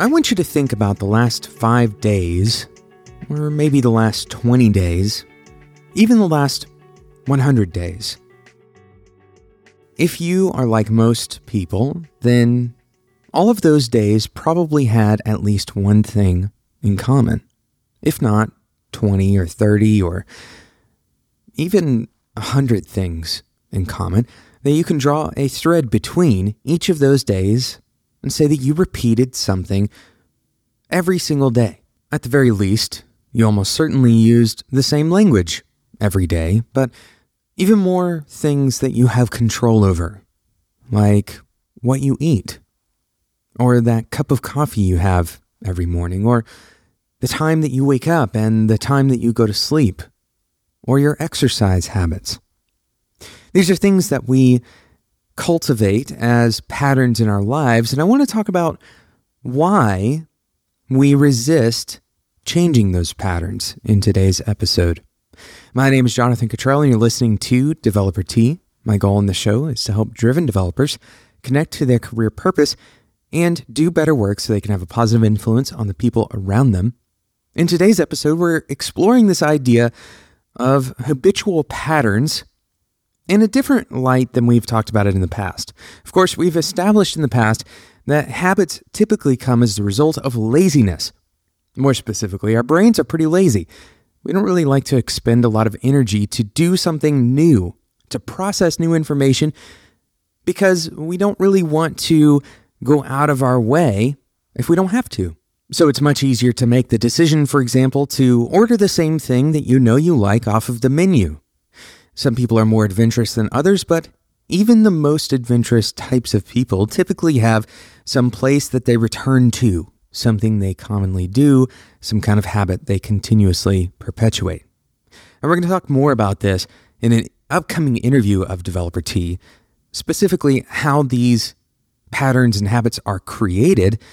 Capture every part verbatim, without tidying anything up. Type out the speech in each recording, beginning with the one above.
I want you to think about the last five days, or maybe the last twenty days, even the last one hundred days. If you are like most people, then all of those days probably had at least one thing in common. If not twenty or thirty or even one hundred things in common, that you can draw a thread between each of those days and say that you repeated something every single day. At the very least, you almost certainly used the same language every day, but even more things that you have control over, like what you eat, or that cup of coffee you have every morning, or the time that you wake up and the time that you go to sleep, or your exercise habits. These are things that we cultivate as patterns in our lives, and I want to talk about why we resist changing those patterns in today's episode. My name is Jonathan Cottrell, and you're listening to Developer Tea. My goal in the show is to help driven developers connect to their career purpose and do better work so they can have a positive influence on the people around them. In today's episode, we're exploring this idea of habitual patterns in a different light than we've talked about it in the past. Of course, we've established in the past that habits typically come as the result of laziness. More specifically, our brains are pretty lazy. We don't really like to expend a lot of energy to do something new, to process new information, because we don't really want to go out of our way if we don't have to. So it's much easier to make the decision, for example, to order the same thing that you know you like off of the menu. Some people are more adventurous than others, but even the most adventurous types of people typically have some place that they return to, something they commonly do, some kind of habit they continuously perpetuate. And we're going to talk more about this in an upcoming interview of Developer Tea, specifically how these patterns and habits are created.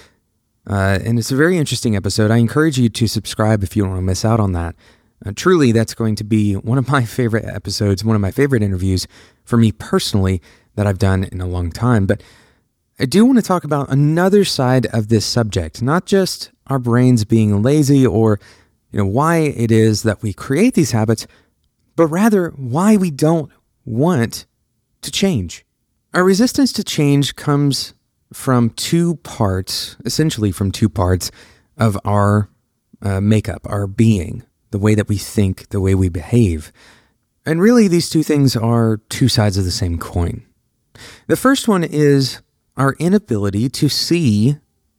Uh, and it's a very interesting episode. I encourage you to subscribe if you don't want to miss out on that. Uh, truly, that's going to be one of my favorite episodes, one of my favorite interviews for me personally that I've done in a long time. But I do want to talk about another side of this subject, not just our brains being lazy or, you know, why it is that we create these habits, but rather why we don't want to change. Our resistance to change comes from two parts, essentially from two parts of our uh, makeup, our being, the way that we think, the way we behave. And really, these two things are two sides of the same coin. The first one is our inability to see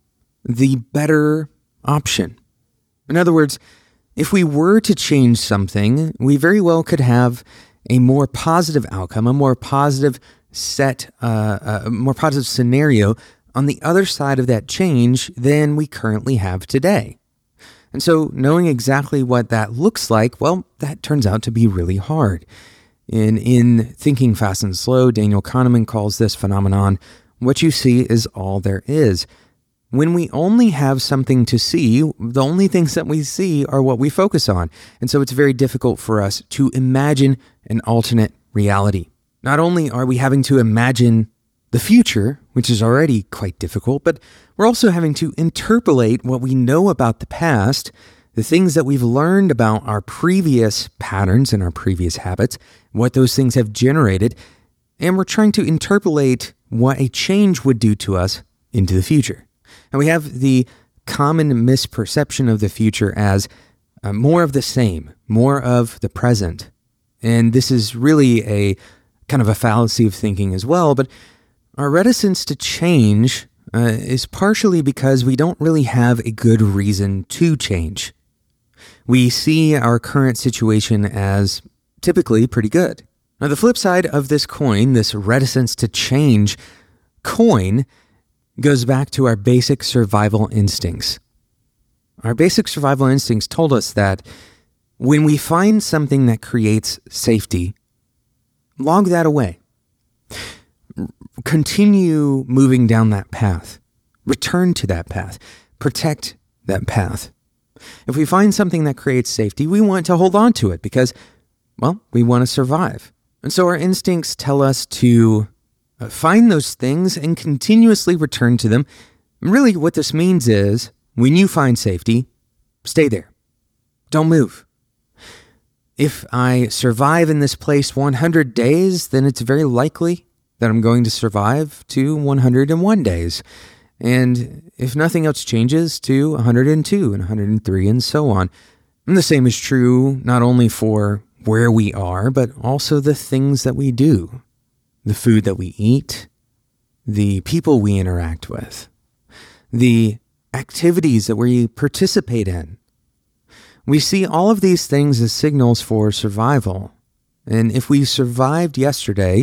the better option. In other words, if we were to change something, we very well could have a more positive outcome, a more positive set, uh, a more positive scenario on the other side of that change than we currently have today. And so knowing exactly what that looks like, well, that turns out to be really hard. In, in Thinking Fast and Slow, Daniel Kahneman calls this phenomenon, what you see is all there is. When we only have something to see, the only things that we see are what we focus on. And so it's very difficult for us to imagine an alternate reality. Not only are we having to imagine the future, which is already quite difficult, but we're also having to interpolate what we know about the past, the things that we've learned about our previous patterns and our previous habits, what those things have generated, and we're trying to interpolate what a change would do to us into the future. And we have the common misperception of the future as uh, more of the same, more of the present. And this is really a kind of a fallacy of thinking as well, but our reticence to change uh, is partially because we don't really have a good reason to change. We see our current situation as typically pretty good. Now, the flip side of this coin, this reticence to change coin, goes back to our basic survival instincts. Our basic survival instincts told us that when we find something that creates safety, log that away. Continue moving down that path. Return to that path. Protect that path. If we find something that creates safety, we want to hold on to it because, well, we want to survive. And so our instincts tell us to find those things and continuously return to them Really, what this means is when you find safety, stay there. Don't move. If I survive in this place one hundred days, then it's very likely that I'm going to survive to one hundred one days. And if nothing else changes, to one hundred two and one hundred three and so on. And the same is true not only for where we are, but also the things that we do, the food that we eat, the people we interact with, the activities that we participate in. We see all of these things as signals for survival. And if we survived yesterday,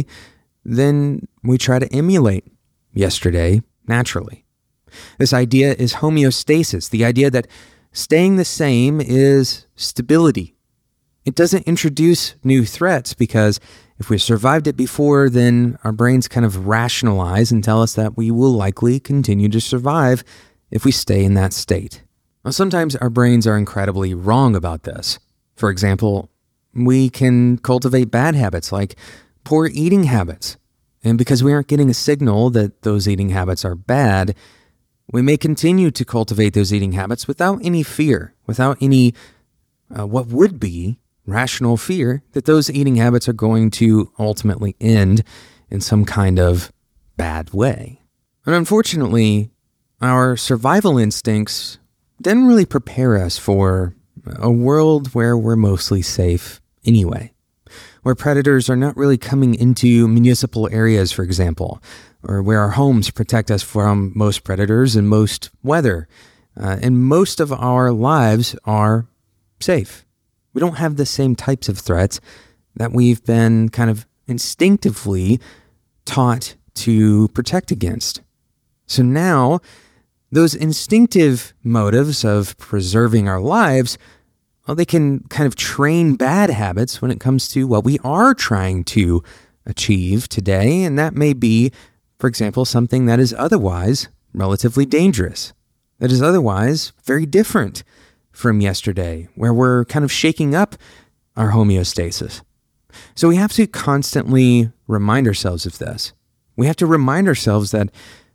then we try to emulate yesterday naturally. This idea is homeostasis, the idea that staying the same is stability. It doesn't introduce new threats because if we survived it before, then our brains kind of rationalize and tell us that we will likely continue to survive if we stay in that state. Now, sometimes our brains are incredibly wrong about this. For example, we can cultivate bad habits like poor eating habits. And because we aren't getting a signal that those eating habits are bad, we may continue to cultivate those eating habits without any fear, without any uh, what would be rational fear that those eating habits are going to ultimately end in some kind of bad way. And unfortunately, our survival instincts didn't really prepare us for a world where we're mostly safe anyway, where predators are not really coming into municipal areas, for example, or where our homes protect us from most predators and most weather, uh, and most of our lives are safe. We don't have the same types of threats that we've been kind of instinctively taught to protect against. So now, those instinctive motives of preserving our lives, well, they can kind of train bad habits when it comes to what we are trying to achieve today. And that may be, for example, something that is otherwise relatively dangerous, that is otherwise very different from yesterday, where we're kind of shaking up our homeostasis. So we have to constantly remind ourselves of this. We have to remind ourselves that,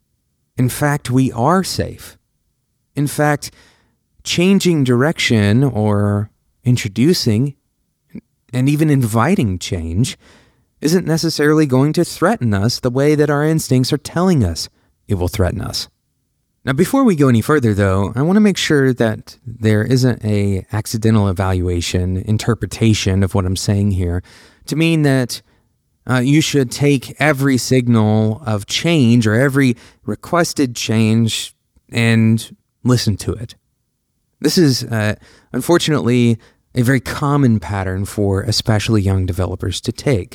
in fact, we are safe. In fact, changing direction or introducing and even inviting change isn't necessarily going to threaten us the way that our instincts are telling us it will threaten us. Now, before we go any further, though, I want to make sure that there isn't a accidental evaluation, interpretation of what I'm saying here to mean that Uh, you should take every signal of change or every requested change and listen to it. This is, uh, unfortunately, a very common pattern for especially young developers to take.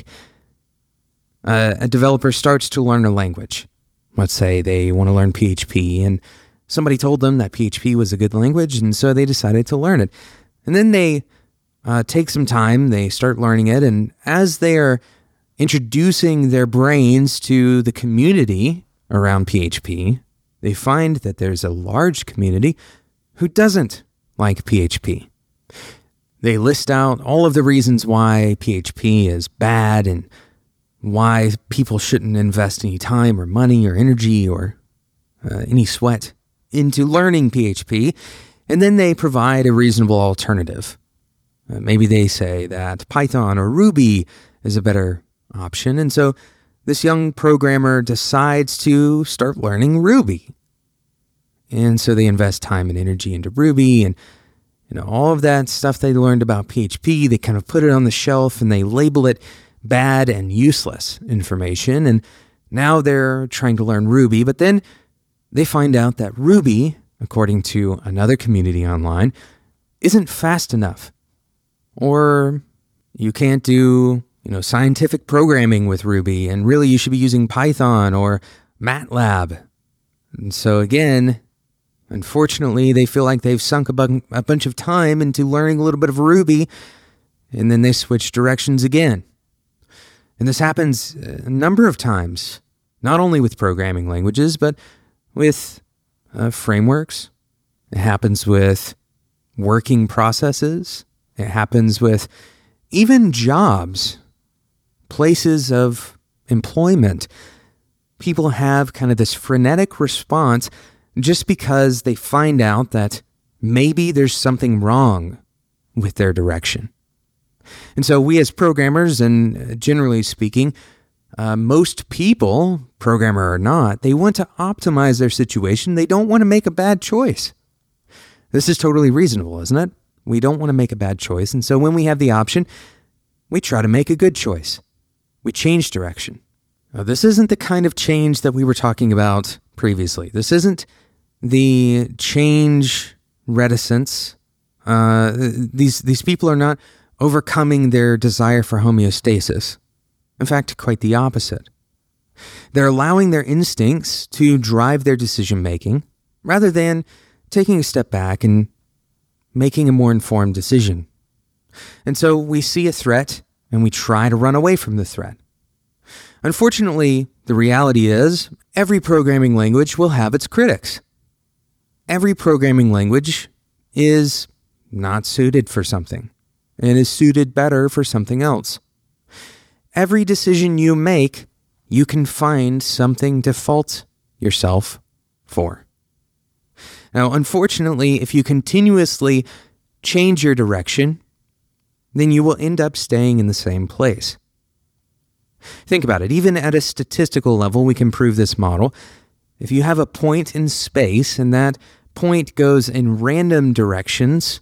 Uh, a developer starts to learn a language. Let's say they want to learn P H P, and somebody told them that P H P was a good language, and so they decided to learn it. And then they uh, take some time, they start learning it, and as they are introducing their brains to the community around P H P, they find that there's a large community who doesn't like P H P. They list out all of the reasons why P H P is bad and why people shouldn't invest any time or money or energy or uh, any sweat into learning P H P, and then they provide a reasonable alternative. Uh, maybe they say that Python or Ruby is a better option. And so this young programmer decides to start learning Ruby. And so they invest time and energy into Ruby, and you know all of that stuff they learned about P H P, they kind of put it on the shelf and they label it bad and useless information. And now they're trying to learn Ruby, but then they find out that Ruby, according to another community online, isn't fast enough. Or you can't do you know, scientific programming with Ruby, and really you should be using Python or MATLAB. And so again, unfortunately, they feel like they've sunk a, bu- a bunch of time into learning a little bit of Ruby, and then they switch directions again. And this happens a number of times, not only with programming languages, but with uh, frameworks. It happens with working processes. It happens with even jobs. Places of employment. People have kind of this frenetic response just because they find out that maybe there's something wrong with their direction. And so we as programmers, and generally speaking, uh, most people, programmer or not, they want to optimize their situation. They don't want to make a bad choice. This is totally reasonable, isn't it? We don't want to make a bad choice. And so when we have the option, we try to make a good choice. We change direction. Now, this isn't the kind of change that we were talking about previously. This isn't the change reticence. Uh, these, these people are not overcoming their desire for homeostasis. In fact, quite the opposite. They're allowing their instincts to drive their decision-making rather than taking a step back and making a more informed decision. And so we see a threat and we try to run away from the threat. Unfortunately, the reality is every programming language will have its critics. Every programming language is not suited for something and is suited better for something else. Every decision you make, you can find something to fault yourself for. Now, unfortunately, if you continuously change your direction, then you will end up staying in the same place. Think about it. Even at a statistical level, we can prove this model. If you have a point in space and that point goes in random directions,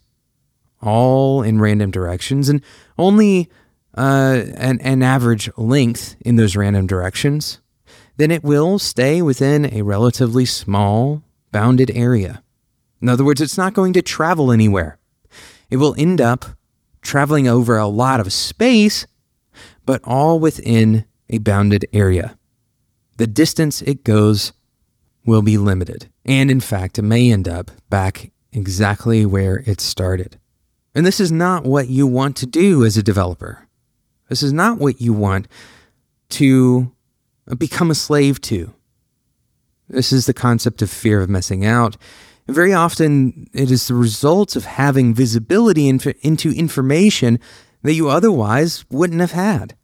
all in random directions, and only uh, an, an average length in those random directions, then it will stay within a relatively small, bounded area. In other words, it's not going to travel anywhere. It will end up traveling over a lot of space, but all within a bounded area. The distance it goes will be limited. And in fact, it may end up back exactly where it started. And this is not what you want to do as a developer. This is not what you want to become a slave to. This is the concept of fear of missing out. And very often, it is the result of having visibility into, into information that you otherwise wouldn't have had.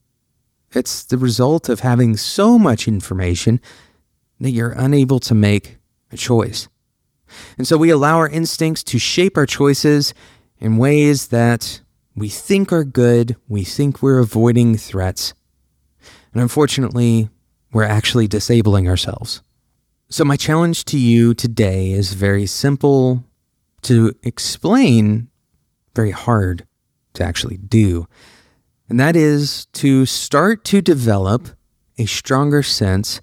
It's the result of having so much information that you're unable to make a choice. And so we allow our instincts to shape our choices in ways that we think are good, we think we're avoiding threats, and unfortunately, we're actually disabling ourselves. So my challenge to you today is very simple to explain, very hard to actually do. And that is to start to develop a stronger sense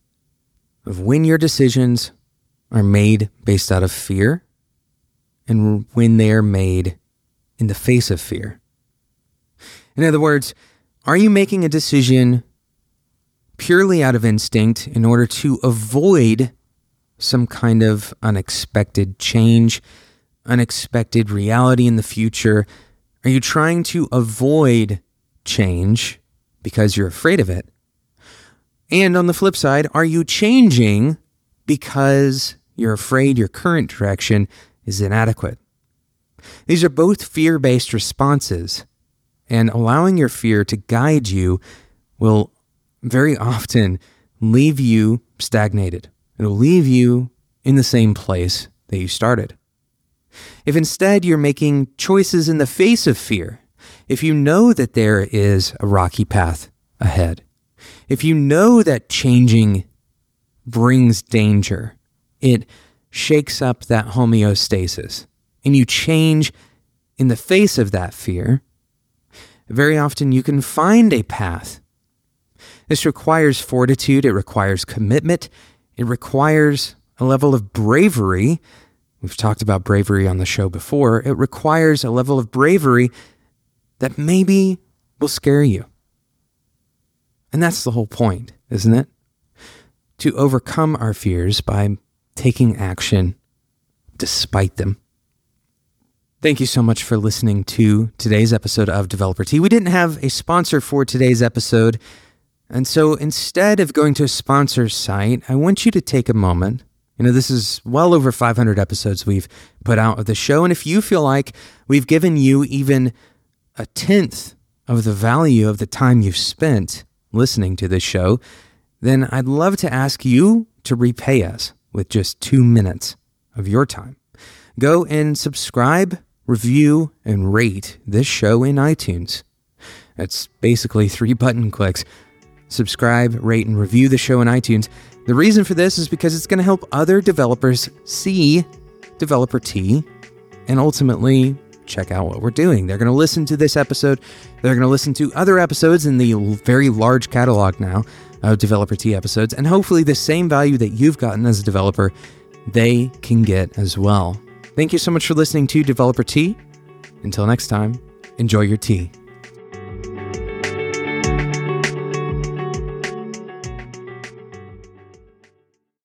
of when your decisions are made based out of fear and when they are made in the face of fear. In other words, are you making a decision purely out of instinct in order to avoid some kind of unexpected change, unexpected reality in the future? Are you trying to avoid change because you're afraid of it? And on the flip side, are you changing because you're afraid your current direction is inadequate? These are both fear-based responses, and allowing your fear to guide you will very often leave you stagnated. It'll leave you in the same place that you started. If instead you're making choices in the face of fear, if you know that there is a rocky path ahead, if you know that changing brings danger, it shakes up that homeostasis, and you change in the face of that fear, very often you can find a path. This requires fortitude, it requires commitment, it requires a level of bravery. We've talked about bravery on the show before. It requires a level of bravery that maybe will scare you. And that's the whole point, isn't it? To overcome our fears by taking action despite them. Thank you so much for listening to today's episode of Developer Tea. We didn't have a sponsor for today's episode, and so instead of going to a sponsor site, I want you to take a moment. You know, this is well over five hundred episodes we've put out of the show, and if you feel like we've given you even a tenth of the value of the time you've spent listening to this show, then I'd love to ask you to repay us. with just two minutes of your time. Go and subscribe, review, and rate this show in iTunes. It's basically three button clicks. Subscribe, rate, and review the show in iTunes. The reason for this is because it's going to help other developers see Developer Tea and ultimately check out what we're doing. They're going to listen to this episode. They're going to listen to other episodes in the very large catalog now of Developer Tea episodes. And hopefully the same value that you've gotten as a developer, they can get as well. Thank you so much for listening to Developer Tea. Until next time, enjoy your tea.